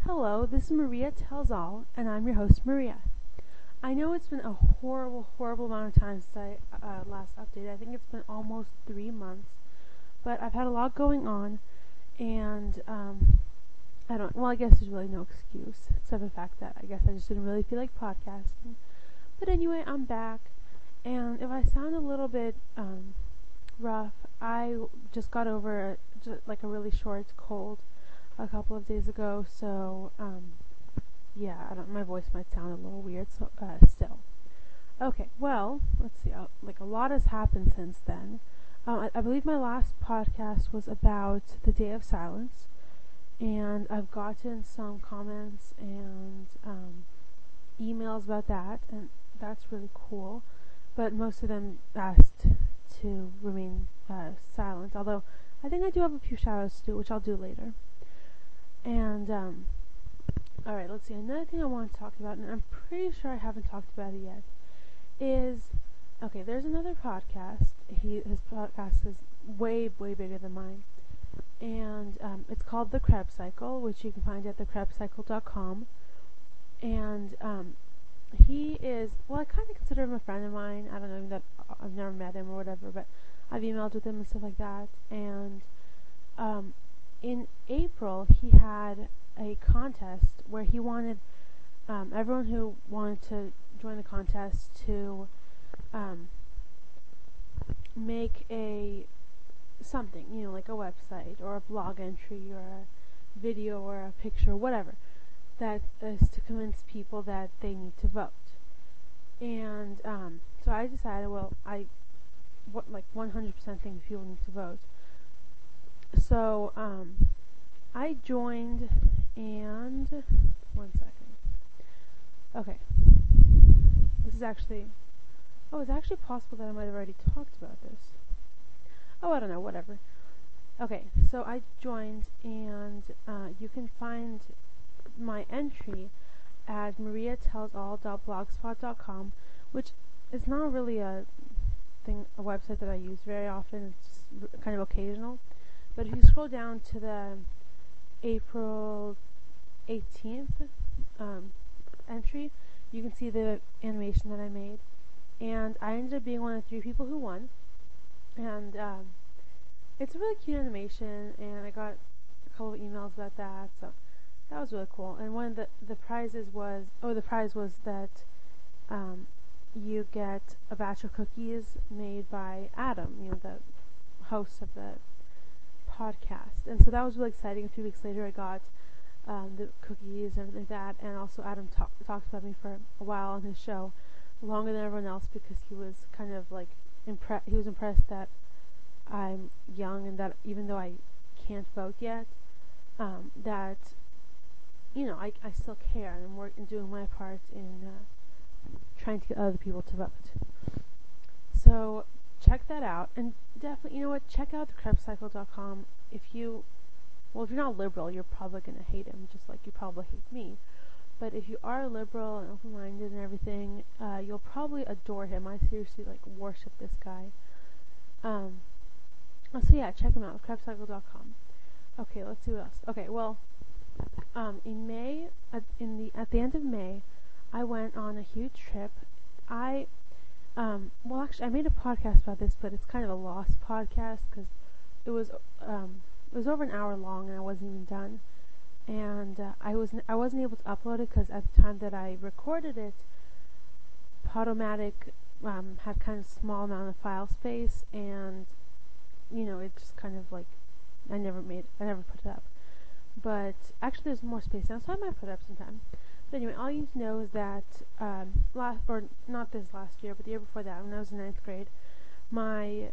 Hello, this is Maria Tells All, and I'm your host, Maria. I know it's been a horrible amount of time since I last updated. I think it's been almost 3 months, but I've had a lot going on, and I guess there's really no excuse, except for the fact that I guess I just didn't really feel like podcasting. But anyway, I'm back, and if I sound a little bit rough, I just got over a really short cold a couple of days ago, so my voice might sound a little weird, so still. Okay, well, let's see, a lot has happened since then. I believe my last podcast was about the Day of Silence, and I've gotten some comments and emails about that, and that's really cool, but most of them asked to remain silent, although I think I do have a few shout-outs to do, which I'll do later. And, alright, let's see, another thing I want to talk about, and I'm pretty sure I haven't talked about it yet, is, there's another podcast. His podcast is way bigger than mine, and it's called The Krebs Cycle, which you can find at thekrebscycle.com, and he is, I kind of consider him a friend of mine. I don't know that I've never met him or whatever, but I've emailed with him and stuff like that, and in April, he had a contest where he wanted everyone who wanted to join the contest to make something, like a website or a blog entry or a video or a picture, whatever, that is to convince people that they need to vote. And so I decided, 100% think people need to vote. So, I joined, and, one second. Okay. This is actually, it's actually possible that I might have already talked about this. I don't know, whatever. Okay, so I joined, and, you can find my entry at mariatellsall.blogspot.com, which is not really a website that I use very often. It's just kind of occasional. But if you scroll down to the April 18th entry, you can see the animation that I made. And I ended up being one of 3 people who won. And it's a really cute animation, and I got a couple of emails about that, so that was really cool. And one of the prizes was, the prize was that you get a batch of cookies made by Adam, the host of the podcast. And so that was really exciting. A few weeks later, I got the cookies and everything like that, and also Adam talked about me for a while on his show, longer than everyone else, because he was kind of he was impressed that I'm young, and that even though I can't vote yet, that I still care, and I'm doing my part in trying to get other people to vote. So check that out, and definitely, check out thekrebscycle.com. If you're not liberal, you're probably going to hate him, just like you probably hate me. But if you are liberal and open-minded and everything, you'll probably adore him. I seriously, worship this guy. So yeah, check him out, thekrebscycle.com. Okay, let's see what else. Okay, in May, at the end of May, I went on a huge trip. I made a podcast about this, but it's kind of a lost podcast because it was over an hour long, and I wasn't even done. And I wasn't able to upload it because at the time that I recorded it, Podomatic had kind of small amount of file space, and it just kind of I never put it up. But actually, there's more space now, so I might put it up sometime. But anyway, all you need to know is that not this last year, but the year before that, when I was in 9th grade, my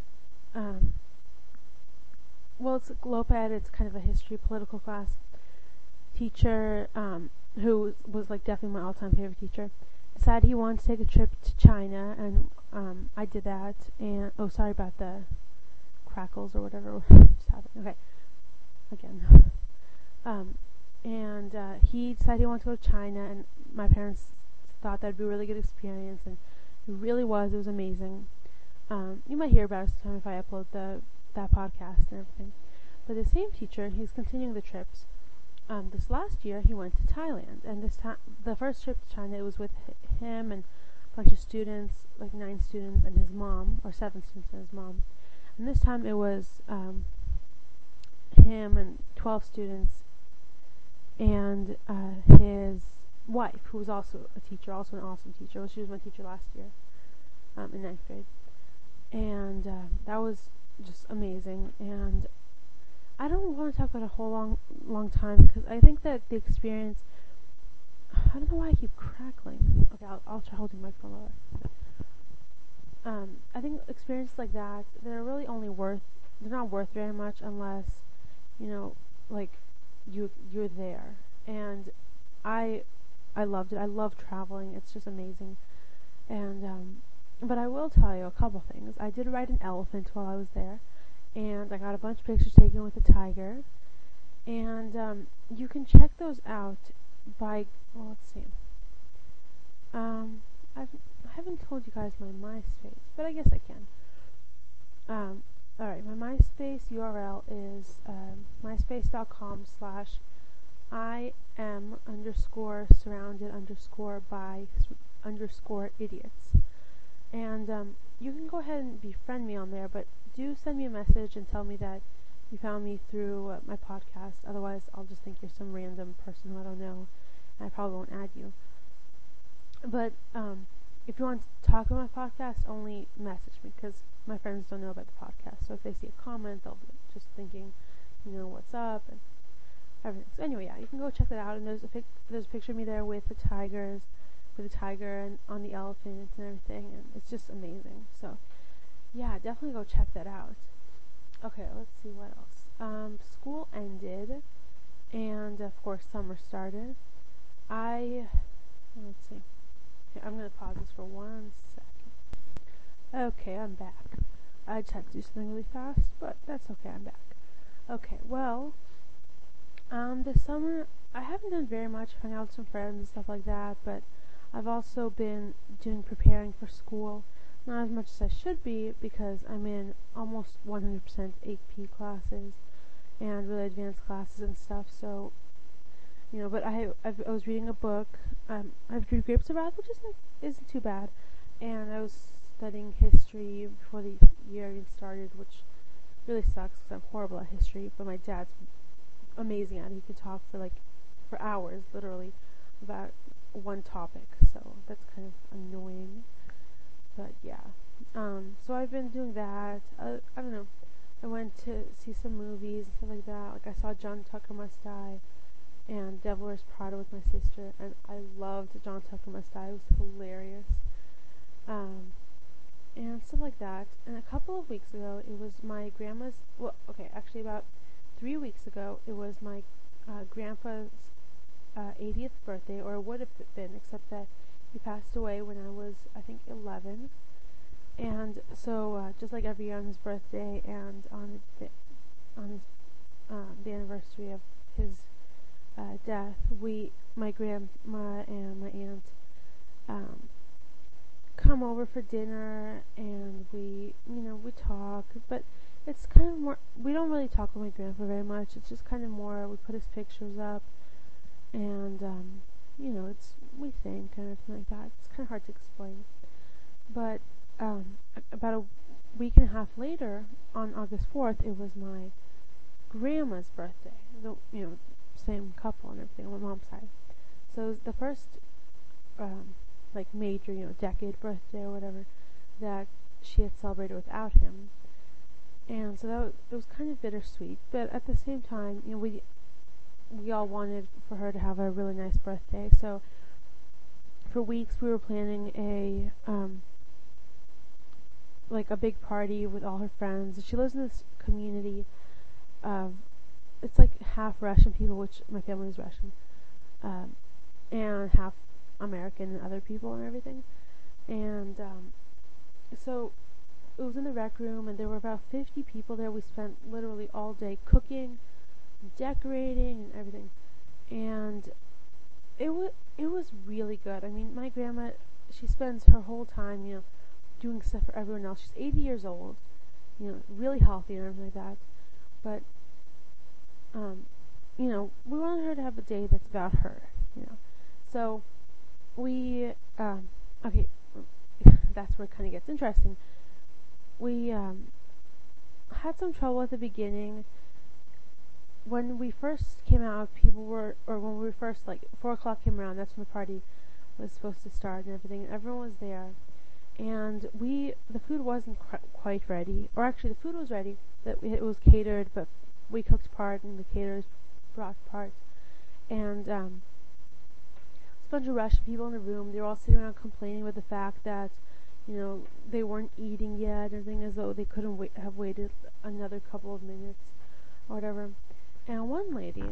it's Loped. It's kind of a history, political class teacher, who was definitely my all-time favorite teacher, decided he wanted to take a trip to China, and I did that. And sorry about the crackles or whatever just happened. Okay, again. And he decided he wanted to go to China, and my parents thought that'd be a really good experience, and it really was. It was amazing. You might hear about it sometime if I upload that podcast and everything. But the same teacher, he's continuing the trips, this last year he went to Thailand, and this time the first trip to China, it was with him and a bunch of students, like 9 students and his mom, or 7 students and his mom. And this time it was him and 12 students and his wife, who was also a teacher, also an awesome teacher. Well, she was my teacher last year in 9th grade. And that was just amazing. And I don't want to talk about a whole long time, because I think that the experience, I don't know why I keep crackling. Okay, I'll try holding my phone lower. I think experiences like that, they're not worth very much unless, like you're there. And I loved it. I love traveling. It's just amazing. And but I will tell you a couple things. I did ride an elephant while I was there, and I got a bunch of pictures taken with a tiger. And you can check those out by, well, let's see. I haven't told you guys my MySpace, but I guess I can. Alright, my MySpace URL is myspace.com/im_surrounded_by_idiots. And you can go ahead and befriend me on there, but do send me a message and tell me that you found me through my podcast. Otherwise, I'll just think you're some random person who I don't know, and I probably won't add you. But if you want to talk about my podcast, only message me, because my friends don't know about the podcast. So if they see a comment, they'll be just thinking, what's up and everything. So anyway, yeah, you can go check that out. And there's a picture of me there with the tiger and on the elephant and everything, and it's just amazing. So yeah, definitely go check that out. Okay, let's see what else. School ended, and of course summer started. Let's see. Okay, I'm gonna pause this for 1 second. Okay, I'm back. I just had to do something really fast, but that's okay. I'm back. Okay, well, this summer I haven't done very much. Hung out with some friends and stuff like that, but I've also been preparing for school. Not as much as I should be, because I'm in almost 100% AP classes and really advanced classes and stuff. So, but I was reading a book. I've read Grapes of Wrath, which isn't too bad, and I was studying history before the year even started, which really sucks because I'm horrible at history. But my dad's amazing at it. He could talk for hours, literally, about one topic. So that's kind of annoying. But yeah, so I've been doing that. I don't know. I went to see some movies and stuff like that. Like I saw John Tucker Must Die and Devil Wears Prada with my sister, and I loved John Tucker Must Die. It was hilarious. And stuff like that. And a couple of weeks ago, it was my grandma's. Well, okay, actually about 3 weeks ago, it was my grandpa's 80th birthday, or it would have been, except that he passed away when I was, I think, 11. And so, just like every year on his birthday and on the anniversary of his death, my grandma and my aunt, come over for dinner, and we talk. But it's kind of more. We don't really talk with my grandpa very much. It's just kind of more. We put his pictures up, and we think and everything like that. It's kind of hard to explain. But about a week and a half later, on August 4th, it was my grandma's birthday. Same couple and everything on my mom's side. So it was the first major, decade birthday or whatever that she had celebrated without him. And so it was kind of bittersweet, but at the same time, we all wanted for her to have a really nice birthday. So for weeks we were planning a big party with all her friends. She lives in this community of, it's like half Russian people, which my family is Russian, and half American and other people and everything. And so it was in the rec room, and there were about 50 people there. We spent literally all day cooking, decorating, and everything. And it was really good. I mean, my grandma, she spends her whole time, doing stuff for everyone else. She's 80 years old, really healthy and everything like that. But we wanted her to have a day that's about her, So we, okay, that's where it kind of gets interesting. We had some trouble at the beginning. When we first came out, when we first, 4 o'clock came around, that's when the party was supposed to start and everything, and everyone was there. And the food wasn't quite ready, or actually the food was ready, it was catered, but we cooked part and the caterers brought part. And there's a bunch of Russian people in the room. They were all sitting around complaining with the fact that, they weren't eating yet, and everything, as though they couldn't have waited another couple of minutes or whatever. And one lady,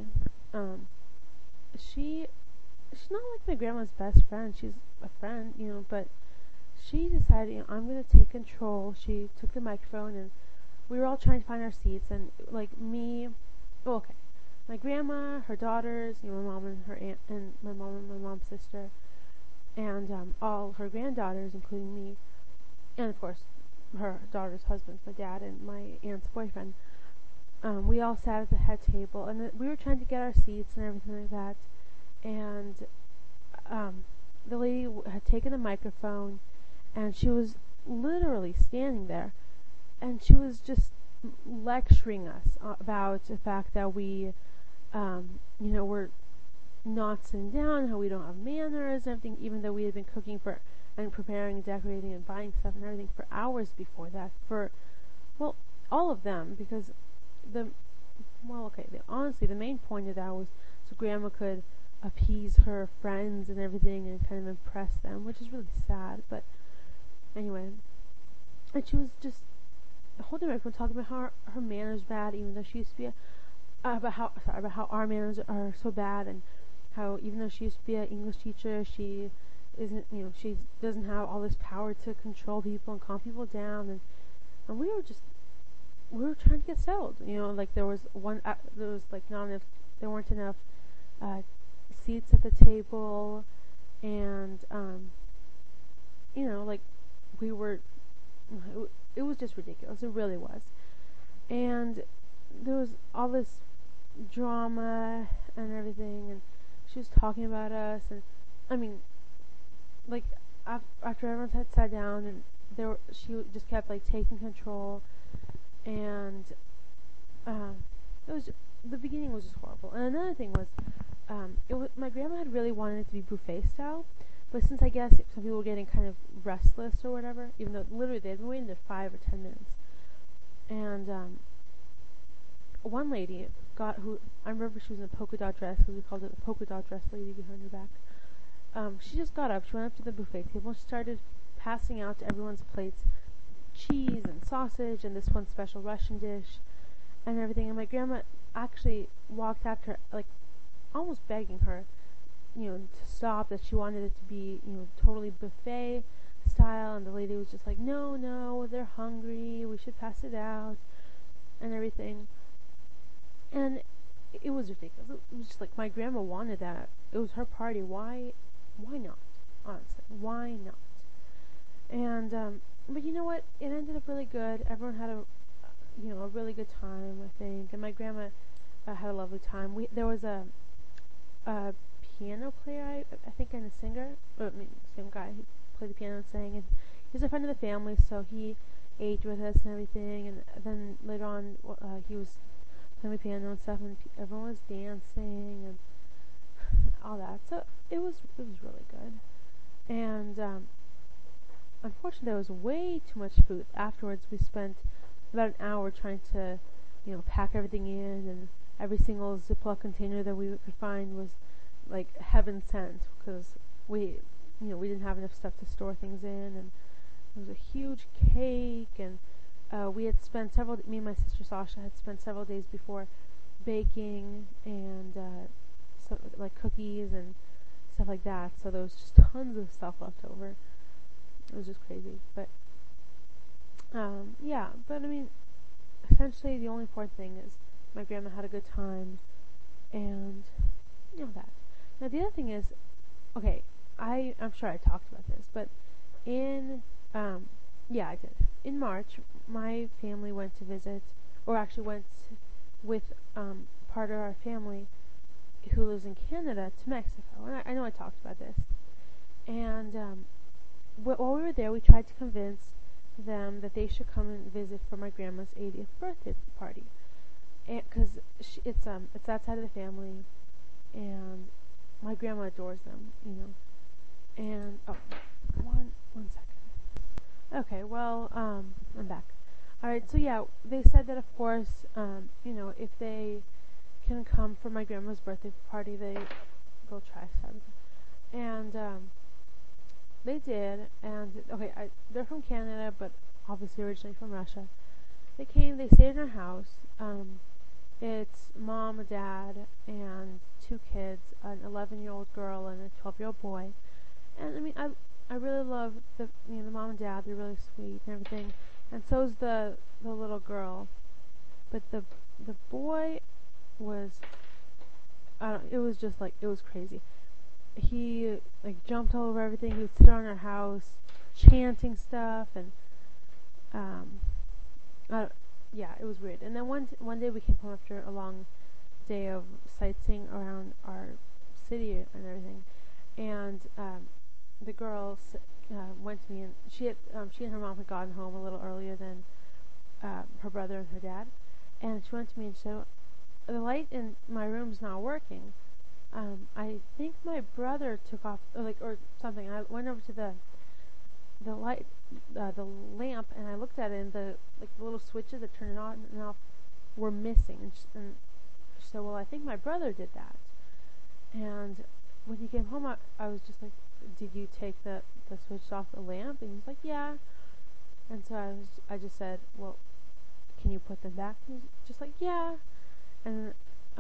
she's not like my grandma's best friend. She's a friend, but she decided, I'm going to take control. She took the microphone, and we were all trying to find our seats, and my grandma, her daughters, my mom and her aunt, and my mom and my mom's sister, and all her granddaughters, including me, and of course her daughter's husbands, my dad and my aunt's boyfriend. We all sat at the head table, and we were trying to get our seats and everything like that. And the lady had taken the microphone, and she was literally standing there, and she was just lecturing us about the fact that we, we're not sitting down, how we don't have manners and everything, even though we had been cooking and preparing and decorating and buying stuff and everything for hours before that, all of them, because honestly, the main point of that was so Grandma could appease her friends and everything and kind of impress them, which is really sad, but anyway. And she was just holding the microphone, talking about how her manners bad, even though she used to be about how our manners are so bad, and how even though she used to be an English teacher, she isn't, she doesn't have all this power to control people and calm people down, and we were trying to get settled, there was not enough, there weren't enough seats at the table, and we were, it was just ridiculous, it really was. And there was all this drama and everything, and she was talking about us, and after everyone had sat down, and she just kept taking control, and the beginning was just horrible. And another thing was, my grandma had really wanted it to be buffet style, but since I guess some people were getting kind of restless or whatever, even though literally they had been waiting there 5 or 10 minutes, and one lady I remember she was in a polka dot dress, because we called it a polka dot dress lady behind her back. She just got up, she went up to the buffet table, and she started passing out to everyone's plates cheese and sausage and this one special Russian dish and everything. And my grandma actually walked after her, almost begging her, to stop, that she wanted it to be, totally buffet style. And the lady was just like, no, they're hungry, we should pass it out and everything. And it was ridiculous. It was just my grandma wanted that. It was her party. Why not? Honestly, why not? And but you know what? It ended up really good. Everyone had a really good time, I think. And my grandma had a lovely time. There was a piano player, I think, and a singer. Same guy who played the piano and sang. And he's a friend of the family, so he ate with us and everything. And then later on, he was playing the piano and stuff, and everyone was dancing and all that. So it was really good. And unfortunately, there was way too much food. Afterwards, we spent about an hour trying to, pack everything in, and every single Ziploc container that we could find was heaven sent, because we didn't have enough stuff to store things in. And there was a huge cake, and we had spent me and my sister Sasha had spent several days before baking, and cookies and stuff like that. So there was just tons of stuff left over. It was just crazy, but essentially the only important thing is my grandma had a good time, and that. Now the other thing is, okay, I'm sure I talked about this, but I did. In March, my family went to visit, or actually went with part of our family who lives in Canada to Mexico. And I know I talked about this. And while we were there, we tried to convince them that they should come and visit for my grandma's 80th birthday party, because it's that side of the family, and my grandma adores them, And one second. Okay, well, I'm back. All right, so yeah, they said that of course, if they can come for my grandma's birthday party, they'll try Saturday, and they did, and okay, they're from Canada, but obviously originally from Russia. They came, they stayed in our house. It's mom, a dad, and 2 kids, an 11-year-old girl and a 12-year-old boy. And I mean, I really love the mom and dad. They're really sweet and everything. And so is the little girl. But the boy was, it was just like, it was crazy. He jumped all over everything. He would sit on our house chanting stuff, and yeah, it was weird. And then one day we came home after a long day of sightseeing around our city and everything, and the girl went to me, and she and her mom had gotten home a little earlier than her brother and her dad, and she went to me and said, "The light in my room's not working. I think my brother took off, or something." And I went over to the light, the lamp, and I looked at it, and the little switches that turn it on and off were missing. And she said, "Well, I think my brother did that." And when he came home, I was just like, "Did you take the switch off the lamp?" And he's like, "Yeah." And so I just said, "Well, can you put them back?" And he's just like, "Yeah." And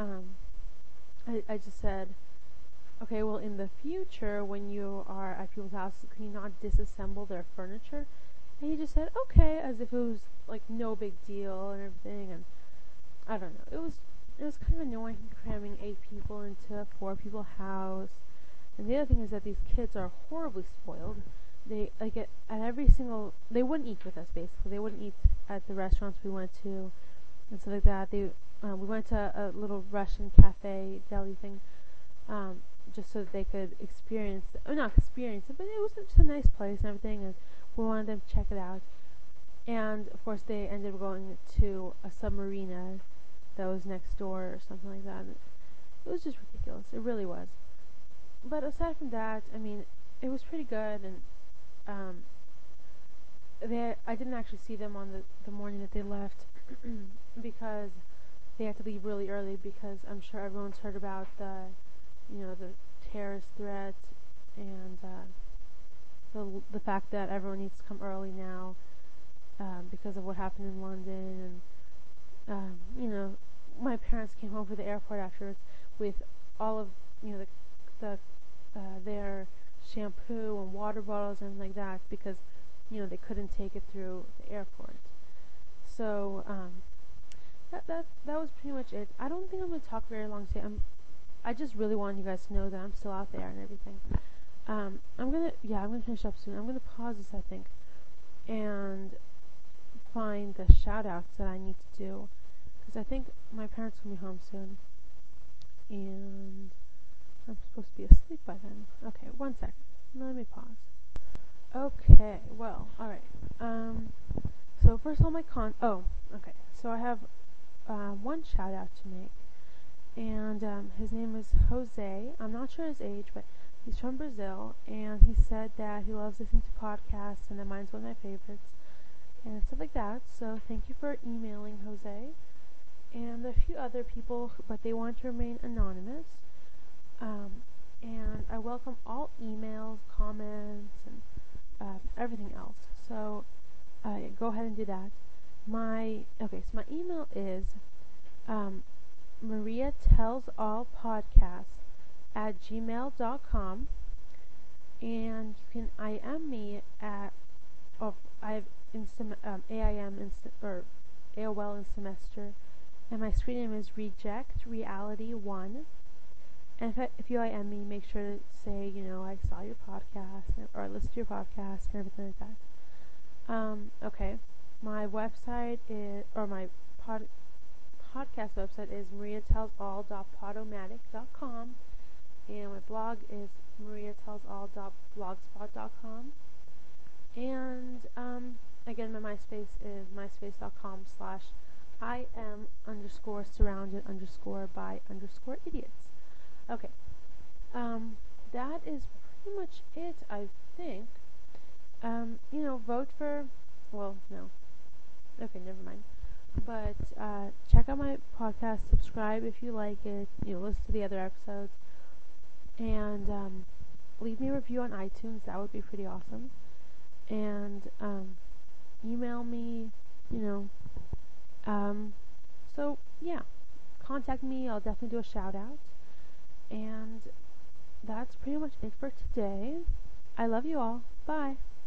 I just said, "Okay, well, in the future, when you are at people's houses, can you not disassemble their furniture?" And he just said, "Okay," as if it was no big deal and everything. And I don't know, it was kind of annoying cramming 8 people into a 4 people house. And the other thing is that these kids are horribly spoiled. They at every single, they wouldn't eat with us basically. They wouldn't eat at the restaurants we went to and stuff like that. We went to a little Russian cafe deli thing, just so that they could not experience it, but it was just a nice place and everything, and we wanted them to check it out. And of course they ended up going to a Submarina that was next door or something like that. And it was just ridiculous. It really was. But aside from that, I mean, it was pretty good, and I didn't actually see them on the morning that they left because they had to leave really early, because I'm sure everyone's heard about the terrorist threat, and the fact that everyone needs to come early now because of what happened in London. And my parents came home from the airport afterwards with all of their shampoo and water bottles and like that, because they couldn't take it through the airport. So that was pretty much it. I don't think I'm going to talk very long today. I just really wanted you guys to know that I'm still out there and everything. I'm gonna finish up soon. I'm gonna pause this, I think, and find the shout outs that I need to do, because I think my parents will be home soon, and I'm supposed to be asleep by then. Okay, 1 second. Let me pause. Okay, well, alright. So first of all, okay. So I have one shout out to make, and his name is Jose. I'm not sure his age, but he's from Brazil, and he said that he loves listening to podcasts, and that mine's one of my favorites, and stuff like that. So thank you for emailing, Jose. And a few other people, but they want to remain anonymous. And I welcome all emails, comments, and everything else. So go ahead and do that. So my email is mariatellsallpodcasts@gmail.com, and you can IM me at I have AIM or AOL Instamester, and my screen name is Reject Reality 1. And if you IM me, make sure to say, I saw your podcast, or I listened to your podcast, and everything like that. Okay. My website is, or my podcast website is mariatellsall.podomatic.com, and my blog is mariatellsall.blogspot.com, and again, my MySpace is myspace.com/IM_surrounded_by_idiots. Okay, that is pretty much it, I think. Vote for, well, no. Okay, never mind. But check out my podcast, subscribe if you like it, listen to the other episodes, and leave me a review on iTunes. That would be pretty awesome. And email me, so yeah, contact me. I'll definitely do a shout out. And that's pretty much it for today. I love you all. Bye.